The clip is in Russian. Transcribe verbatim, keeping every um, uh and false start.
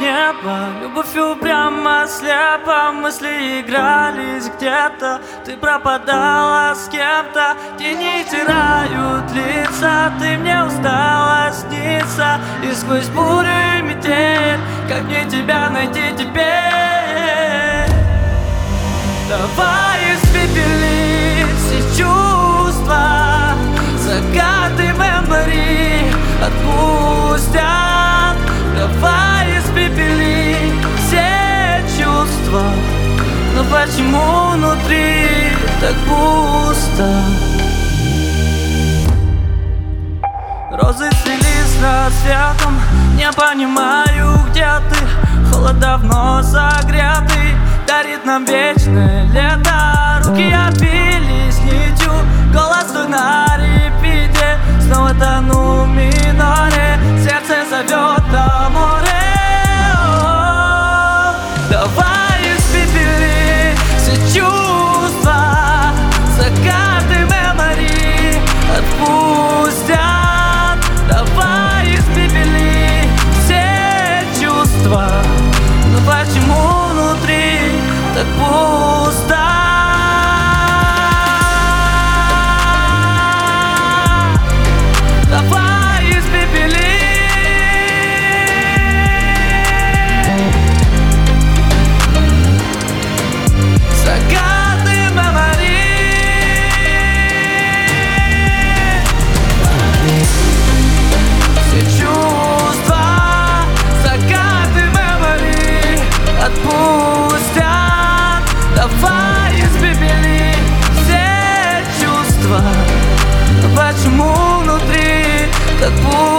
небо. Любовью прямо слепо, мысли игрались где-то. Ты пропадала с кем-то, тени стирают лица. Ты мне устала сниться, и сквозь бурю и метель, как мне тебя найти теперь? Давай испепели все чувства, закаты мемори отпустят. Давай испепели все чувства, но почему внутри так пусто? Розы слились с рассветом, не понимаю, где ты. Холод давно согретый дарит нам вечное лето. Руки обвились нитью, голос твой на репите. Снова тону в миноре, сердце зовет до моря. Давай испепели все чувства, закаты мемори отпустят. Давай испепели все чувства, но почему внутри так пусто? Давай испепели закаты мемори. Все чувства, закаты мемори отпустят. Давай испепели все чувства, но почему внутри так пусто?